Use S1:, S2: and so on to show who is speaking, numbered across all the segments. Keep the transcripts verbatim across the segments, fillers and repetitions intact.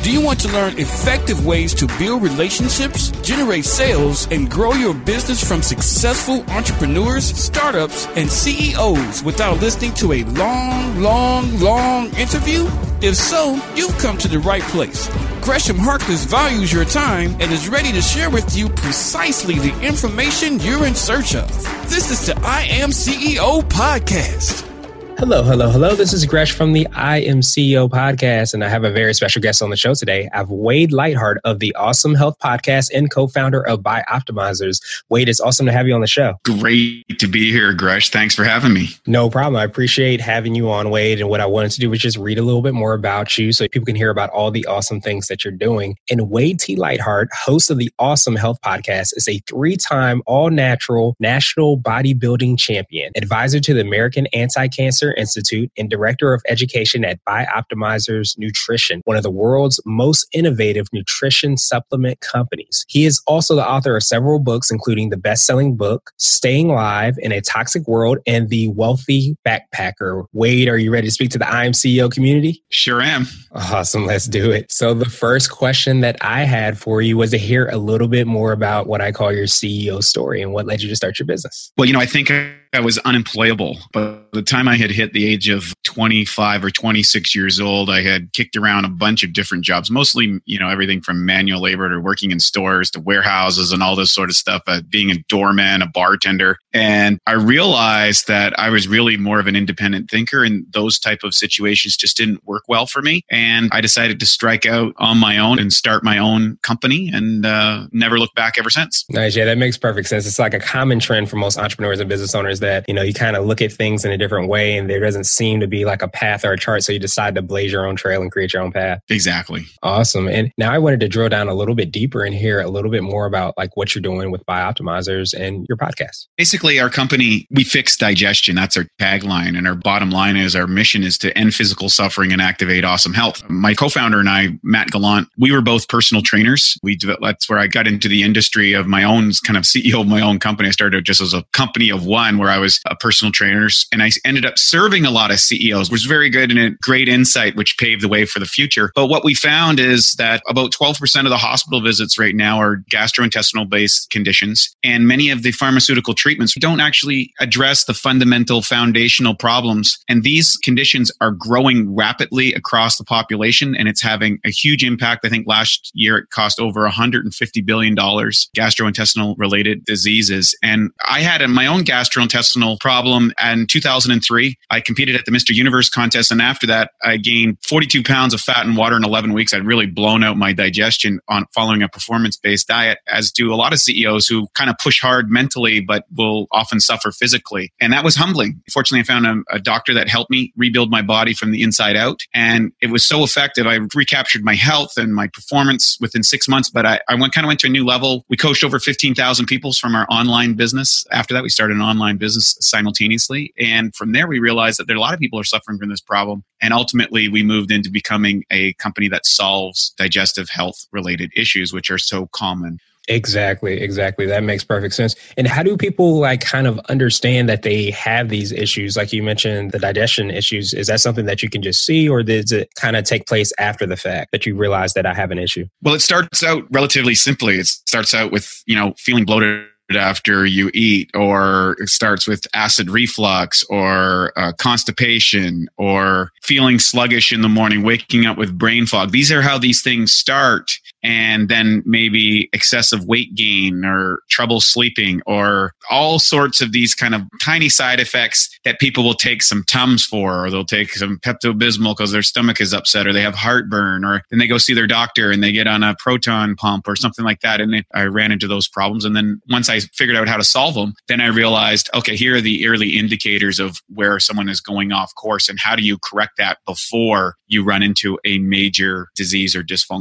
S1: Do you want to learn effective ways to build relationships, generate sales, and grow your business from successful entrepreneurs, startups, and C E Os without listening to a long, long, long interview? If so, you've come to the right place. Gresham Harkless values your time and is ready to share with you precisely the information you're in search of. This is the I Am C E O podcast.
S2: Hello, hello, hello. This is Gresh from the I Am C E O podcast, and I have a very special guest on the show today. I have Wade Lightheart of the Awesome Health podcast and co-founder of Bioptimizers. Wade, it's awesome to have you on the show.
S3: Great to be here, Gresh. Thanks for having me.
S2: No problem. I appreciate having you on, Wade. And what I wanted to do was just read a little bit more about you so people can hear about all the awesome things that you're doing. And Wade T. Lightheart, host of the Awesome Health podcast, is a three-time all-natural national bodybuilding champion, advisor to the American Anti-Cancer Institute, and director of education at Bioptimizers Nutrition, one of the world's most innovative nutrition supplement companies. He is also the author of several books, including the best-selling book, Staying Live in a Toxic World, and The Wealthy Backpacker. Wade, are you ready to speak to the I Am C E O community?
S3: Sure am.
S2: Awesome. Let's do it. So the first question that I had for you was to hear a little bit more about what I call your C E O story and what led you to start your business.
S3: Well, you know, I think I was unemployable, but by the time I had hit the age of twenty-five or twenty-six years old, I had kicked around a bunch of different jobs, mostly, you know, everything from manual labor to working in stores to warehouses and all this sort of stuff, uh, being a doorman, a bartender. And I realized that I was really more of an independent thinker, and those type of situations just didn't work well for me. And I decided to strike out on my own and start my own company, and uh, never looked back ever since.
S2: Nice. Yeah, that makes perfect sense. It's like a common trend for most entrepreneurs and business owners that, you know, you kind of look at things in a different way and there doesn't seem to be like a path or a chart. So you decide to blaze your own trail and create your own path.
S3: Exactly.
S2: Awesome. And now I wanted to drill down a little bit deeper and hear a little bit more about like what you're doing with Bioptimizers and your podcast.
S3: Basically, our company, we fix digestion. That's our tagline. And our bottom line is our mission is to end physical suffering and activate awesome health. My co-founder and I, Matt Gallant, we were both personal trainers. We That's where I got into the industry of my own kind of C E O of my own company. I started just as a company of one where I was a personal trainer, and I ended up serving a lot of C E Os, which was very good and a great insight, which paved the way for the future. But what we found is that about twelve percent of the hospital visits right now are gastrointestinal based conditions. And many of the pharmaceutical treatments don't actually address the fundamental foundational problems. And these conditions are growing rapidly across the population, and it's having a huge impact. I think last year it cost over one hundred fifty billion dollars, gastrointestinal related diseases. And I had a, my own gastrointestinal problem in two thousand three. I competed at the Mister Universe contest, and after that, I gained forty-two pounds of fat and water in eleven weeks. I'd really blown out my digestion on following a performance-based diet, as do a lot of C E Os who kind of push hard mentally, but will often suffer physically. And that was humbling. Fortunately, I found a, a doctor that helped me rebuild my body from the inside out. And it was so effective. I recaptured my health and my performance within six months, but I, I went kind of went to a new level. We coached over fifteen thousand people from our online business. After that, we started an online business simultaneously. And from there, we realized that there are a lot of people are suffering from this problem. And ultimately, we moved into becoming a company that solves digestive health related issues, which are so common.
S2: Exactly. Exactly. That makes perfect sense. And how do people like kind of understand that they have these issues? Like you mentioned, the digestion issues. Is that something that you can just see, or does it kind of take place after the fact that you realize that I have an issue?
S3: Well, it starts out relatively simply. It starts out with, you know, feeling bloated after you eat, or it starts with acid reflux or uh, constipation, or feeling sluggish in the morning, waking up with brain fog. These are how these things start. And then maybe excessive weight gain or trouble sleeping, or all sorts of these kind of tiny side effects that people will take some Tums for, or they'll take some Pepto-Bismol because their stomach is upset, or they have heartburn, or then they go see their doctor and they get on a proton pump or something like that. And I ran into those problems. And then once I figured out how to solve them, then I realized, okay, here are the early indicators of where someone is going off course, and how do you correct that before you run into a major disease or dysfunction.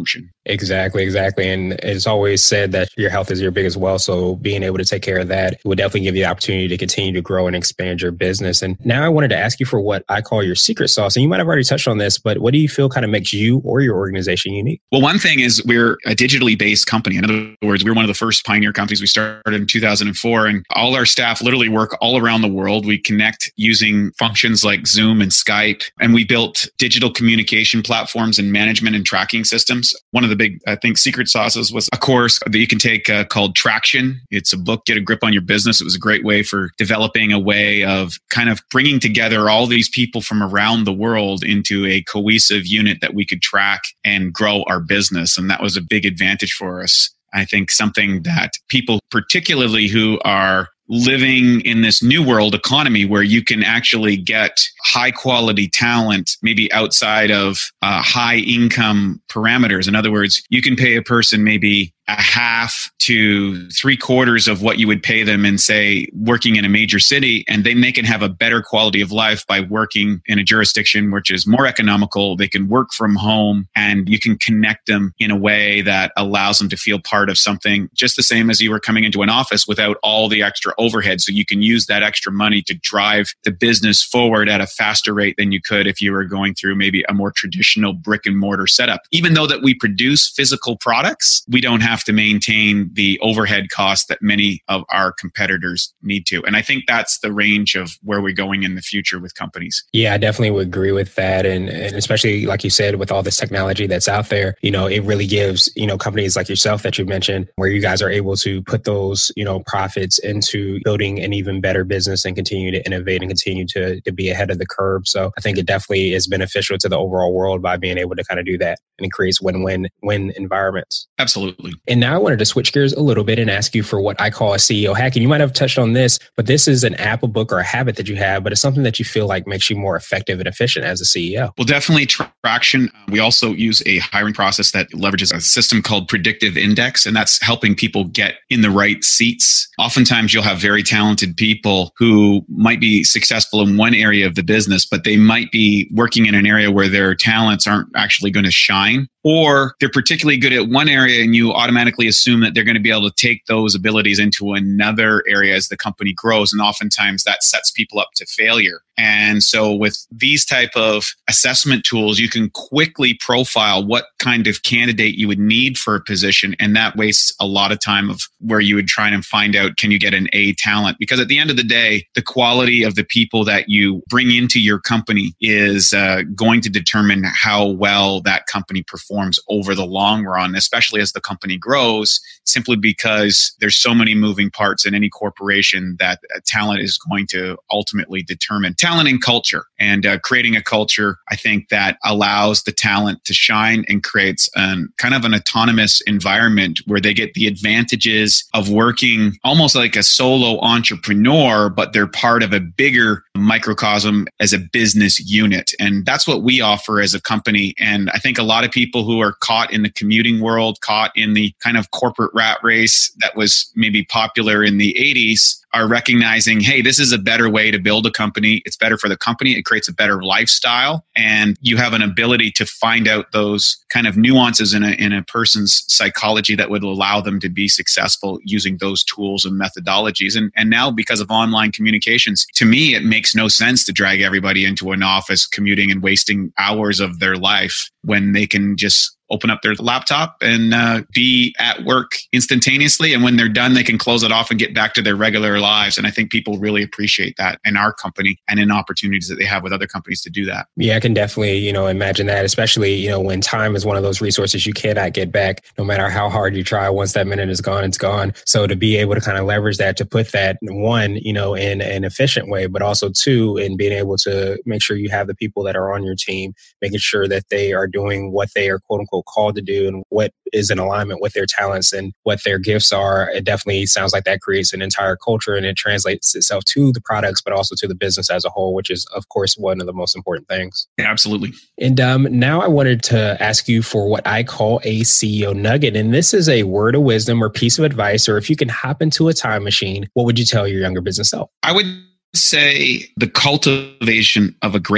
S2: Exactly, exactly. And it's always said that your health is your biggest wealth. So being able to take care of that would definitely give you the opportunity to continue to grow and expand your business. And now I wanted to ask you for what I call your secret sauce. And you might have already touched on this, but what do you feel kind of makes you or your organization unique?
S3: Well, one thing is we're a digitally based company. In other words, we're one of the first pioneer companies. We started in two thousand four, and all our staff literally work all around the world. We connect using functions like Zoom and Skype, and we built digital communication platforms and management and tracking systems. One of the big, I think, secret sauces was a course that you can take uh, called Traction. It's a book, Get a Grip on Your Business. It was a great way for developing a way of kind of bringing together all these people from around the world into a cohesive unit that we could track and grow our business. And that was a big advantage for us. I think something that people, particularly who are living in this new world economy where you can actually get high quality talent, maybe outside of uh, high income parameters. In other words, you can pay a person maybe a half to three quarters of what you would pay them in, say, working in a major city, and then they can have a better quality of life by working in a jurisdiction which is more economical. They can work from home, and you can connect them in a way that allows them to feel part of something, just the same as you were coming into an office without all the extra overhead. So you can use that extra money to drive the business forward at a faster rate than you could if you were going through maybe a more traditional brick and mortar setup. Even though that we produce physical products, we don't have to maintain the overhead costs that many of our competitors need to. And I think that's the range of where we're going in the future with companies.
S2: Yeah, I definitely would agree with that. And, and especially, like you said, with all this technology that's out there, you know, it really gives, you know, companies like yourself that you mentioned, where you guys are able to put those, you know, profits into building an even better business and continue to innovate and continue to, to be ahead of the curve. So I think it definitely is beneficial to the overall world by being able to kind of do that. And it creates win-win win environments.
S3: Absolutely.
S2: And now I wanted to switch gears a little bit and ask you for what I call a C E O hack. And you might have touched on this, but this is an app, a book, or a habit that you have, but it's something that you feel like makes you more effective and efficient as a C E O.
S3: Well, definitely Traction. We also use a hiring process that leverages a system called Predictive Index, and that's helping people get in the right seats. Oftentimes, you'll have very talented people who might be successful in one area of the business, but they might be working in an area where their talents aren't actually going to shine. Or they're particularly good at one area and you automatically assume that they're going to be able to take those abilities into another area as the company grows. And oftentimes that sets people up to failure. And so with these type of assessment tools, you can quickly profile what kind of candidate you would need for a position. And that wastes a lot of time of where you would try and find out, can you get an A talent? Because at the end of the day, the quality of the people that you bring into your company is uh, going to determine how well that company performs over the long run, especially as the company grows, simply because there's so many moving parts in any corporation that uh, talent is going to ultimately determine. Talent and culture, and uh, creating a culture, I think, that allows the talent to shine and creates an kind of an autonomous environment where they get the advantages of working almost like a solo entrepreneur, but they're part of a bigger microcosm as a business unit. And that's what we offer as a company. And I think a lot of people who are caught in the commuting world, caught in the kind of corporate rat race that was maybe popular in the eighties, are recognizing, hey, this is a better way to build a company. It's better for the company. It creates a better lifestyle. And you have an ability to find out those kind of nuances in a, in a person's psychology that would allow them to be successful using those tools and methodologies. And, and now, because of online communications, to me, it makes no sense to drag everybody into an office commuting and wasting hours of their life when they can just open up their laptop and uh, be at work instantaneously. And when they're done, they can close it off and get back to their regular lives. And I think people really appreciate that in our company and in opportunities that they have with other companies to do that.
S2: Yeah, I can definitely, you know, imagine that, especially, you know, when time is one of those resources you cannot get back, no matter how hard you try. Once that minute is gone, it's gone. So to be able to kind of leverage that, to put that, one, you know, in an efficient way, but also two, in being able to make sure you have the people that are on your team, making sure that they are doing what they are, quote unquote, called to do and what is in alignment with their talents and what their gifts are. It definitely sounds like that creates an entire culture, and it translates itself to the products, but also to the business as a whole, which is, of course, one of the most important things.
S3: Yeah, absolutely.
S2: And um, now I wanted to ask you for what I call a C E O nugget. And this is a word of wisdom or piece of advice, or if you can hop into a time machine, what would you tell your younger business self?
S3: I would say the cultivation of a great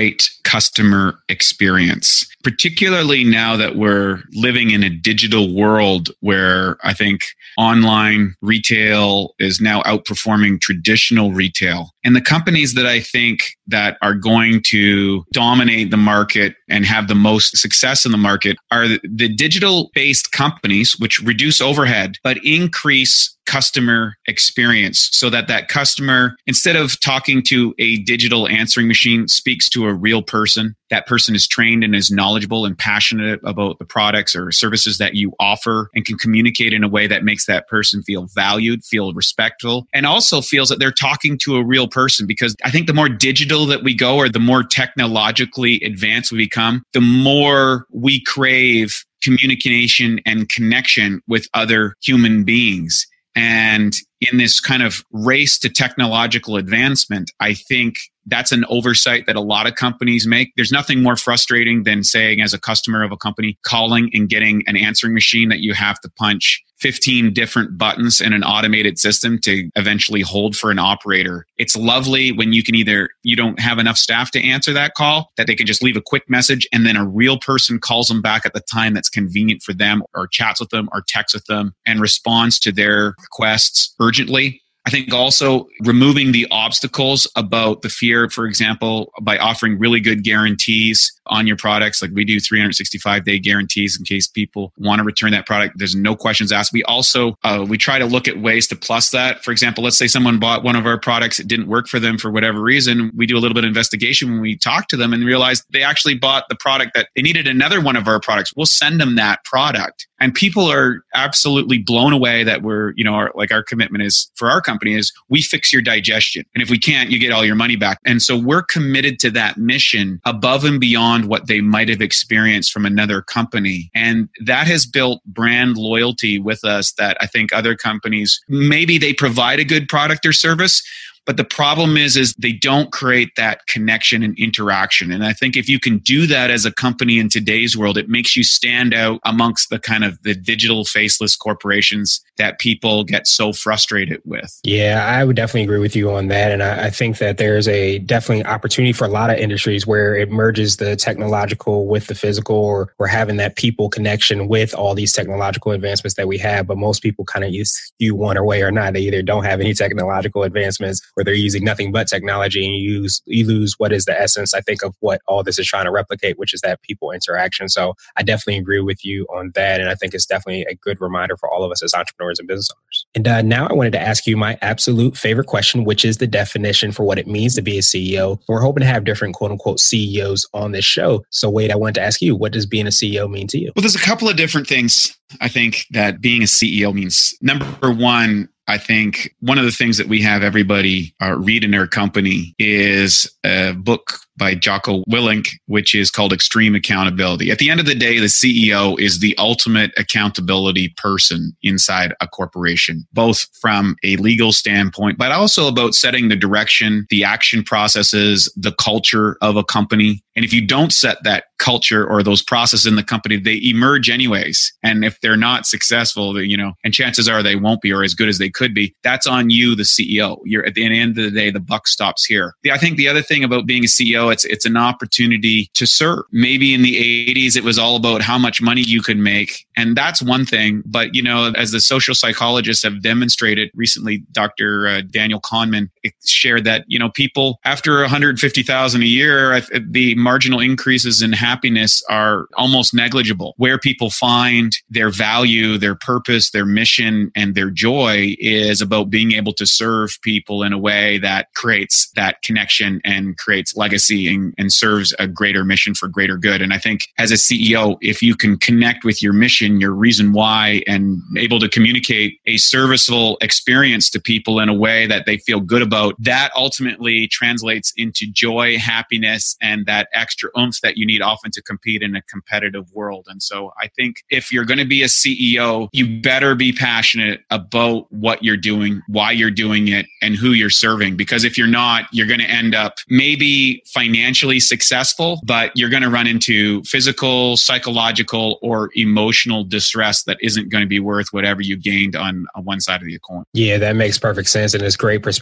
S3: customer experience, particularly now that we're living in a digital world where I think online retail is now outperforming traditional retail. And the companies that I think that are going to dominate the market and have the most success in the market are the, the digital-based companies, which reduce overhead, but increase customer experience so that that customer, instead of talking to a digital answering machine, speaks to a real person. That person is trained and is knowledgeable and passionate about the products or services that you offer and can communicate in a way that makes that person feel valued, feel respectful, and also feels that they're talking to a real person. Because I think the more digital that we go or the more technologically advanced we become, the more we crave communication and connection with other human beings. And in this kind of race to technological advancement, I think that's an oversight that a lot of companies make. There's nothing more frustrating than saying, as a customer of a company, calling and getting an answering machine that you have to punch fifteen different buttons in an automated system to eventually hold for an operator. It's lovely when you can either, you don't have enough staff to answer that call, that they can just leave a quick message and then a real person calls them back at the time that's convenient for them, or chats with them or texts with them and responds to their requests urgently. I think also removing the obstacles about the fear, for example, by offering really good guarantees on your products. Like we do three hundred sixty-five day guarantees in case people want to return that product. There's no questions asked. We also, uh, we try to look at ways to plus that. For example, let's say someone bought one of our products. It didn't work for them for whatever reason. We do a little bit of investigation when we talk to them and realize they actually bought the product that they needed another one of our products. We'll send them that product. And people are absolutely blown away that we're, you know, our, like our commitment is for our company is we fix your digestion. And if we can't, you get all your money back. And so we're committed to that mission above and beyond what they might have experienced from another company. And that has built brand loyalty with us that I think other companies, maybe they provide a good product or service, but the problem is, is they don't create that connection and interaction. And I think if you can do that as a company in today's world, it makes you stand out amongst the kind of the digital faceless corporations that people get so frustrated with.
S2: Yeah, I would definitely agree with you on that. And I, I think that there's a definitely opportunity for a lot of industries where it merges the technological with the physical, or we're having that people connection with all these technological advancements that we have. But most people kind of skew one way or not. They either don't have any technological advancements or they're using nothing but technology, and you use you lose what is the essence, I think, of what all this is trying to replicate, which is that people interaction. So I definitely agree with you on that. And I think it's definitely a good reminder for all of us as entrepreneurs and business owners. And uh, now I wanted to ask you my absolute favorite question, which is the definition for what it means to be a C E O. We're hoping to have different quote unquote C E Os on this show. So Wade, I wanted to ask you, what does being a C E O mean to you?
S3: Well, there's a couple of different things I think that being a C E O means. Number one, I think one of the things that we have everybody uh, read in their company is a book by Jocko Willink, which is called Extreme Accountability. At the end of the day, the C E O is the ultimate accountability person inside a corporation, both from a legal standpoint, but also about setting the direction, the action processes, the culture of a company. And if you don't set that culture or those processes in the company, they emerge anyways. And if they're not successful, you know, and chances are they won't be, or as good as they could be, that's on you, the C E O. You're at the end of the day, the buck stops here. I think the other thing about being a C E O, it's it's an opportunity to serve. Maybe in the eighties, it was all about how much money you could make. And that's one thing. But, you know, as the social psychologists have demonstrated recently, Doctor Uh, Daniel Kahneman shared that, you know, people after one hundred fifty thousand dollars a year, the marginal increases in happiness are almost negligible. Where people find their value, their purpose, their mission, and their joy is about being able to serve people in a way that creates that connection and creates legacy and, and serves a greater mission for greater good. And I think as a C E O, if you can connect with your mission, your reason why, and able to communicate a serviceable experience to people in a way that they feel good about, that ultimately translates into joy, happiness, and that extra oomph that you need often to compete in a competitive world. And so I think if you're going to be a C E O, you better be passionate about what you're doing, why you're doing it, and who you're serving. Because if you're not, you're going to end up maybe financially successful, but you're going to run into physical, psychological, or emotional distress that isn't going to be worth whatever you gained on, on one side of the coin.
S2: Yeah, that makes perfect sense. And it's great perspective to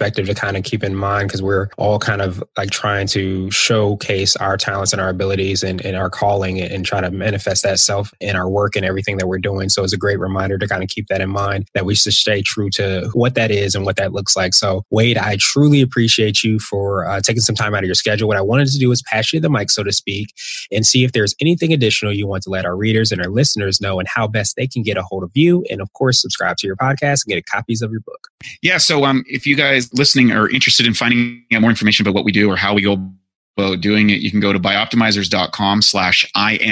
S2: kind of keep in mind, because we're all kind of like trying to showcase our talents and our abilities and, and our calling and, and try to manifest that self in our work and everything that we're doing. So it's a great reminder to kind of keep that in mind, that we should stay true to what that is and what that looks like. So Wade, I truly appreciate you for uh, taking some time out of your schedule. What I wanted to do is pass you the mic, so to speak, and see if there's anything additional you want to let our readers and our listeners know, and how best they can get a hold of you. And of course, subscribe to your podcast and get copies of your book.
S3: Yeah. So um, if you guys listening are interested in finding out more information about what we do or how we go about doing it, you can go to bioptimizers.com slash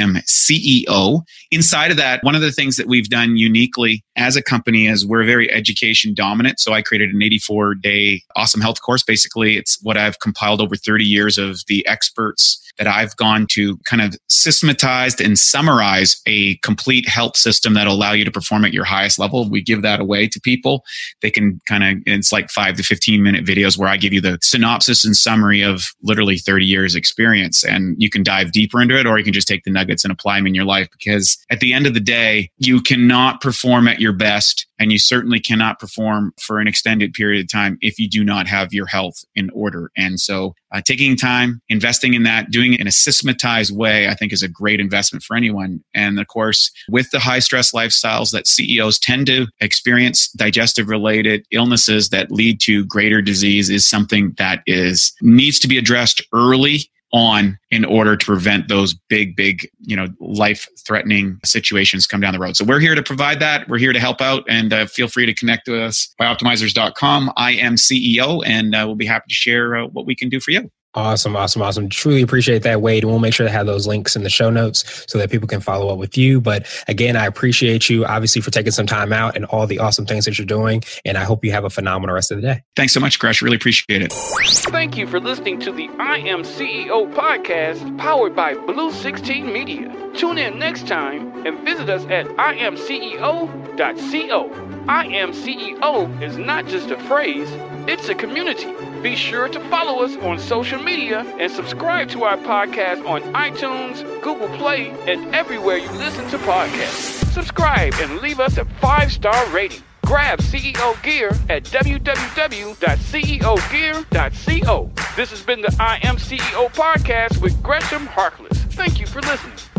S3: IMCEO. Inside of that, one of the things that we've done uniquely as a company is we're very education dominant. So I created an eighty-four day awesome health course. Basically, it's what I've compiled over thirty years of the experts that I've gone to kind of systematized and summarize a complete health system that'll allow you to perform at your highest level. We give that away to people. They can kind of, it's like five to fifteen minute videos where I give you the synopsis and summary of literally thirty years experience. And you can dive deeper into it, or you can just take the nuggets and apply them in your life. Because at the end of the day, you cannot perform at your best, and you certainly cannot perform for an extended period of time if you do not have your health in order. And so uh, taking time, investing in that, doing it in a systematized way, I think is a great investment for anyone. And of course, with the high stress lifestyles that C E Os tend to experience, digestive related illnesses that lead to greater disease is something that is needs to be addressed early on in order to prevent those big, big, you know, life-threatening situations come down the road. So we're here to provide that. We're here to help out, and uh, feel free to connect with us by bioptimizers dot com. I am C E O, and uh, we'll be happy to share uh, what we can do for you.
S2: Awesome, awesome, awesome. Truly appreciate that, Wade. We'll make sure to have those links in the show notes so that people can follow up with you. But again, I appreciate you, obviously, for taking some time out and all the awesome things that you're doing. And I hope you have a phenomenal rest of the day.
S3: Thanks so much, Gresh. Really appreciate it.
S1: Thank you for listening to the I Am C E O podcast, powered by Blue sixteen Media. Tune in next time and visit us at I am C E O dot co. I Am C E O is not just a phrase, it's a community. Be sure to follow us on social media and subscribe to our podcast on iTunes, Google Play, and everywhere you listen to podcasts. Subscribe and leave us a five-star rating. Grab C E O gear at w w w dot c e o gear dot co. This has been the I Am C E O podcast with Gresham Harkless. Thank you for listening.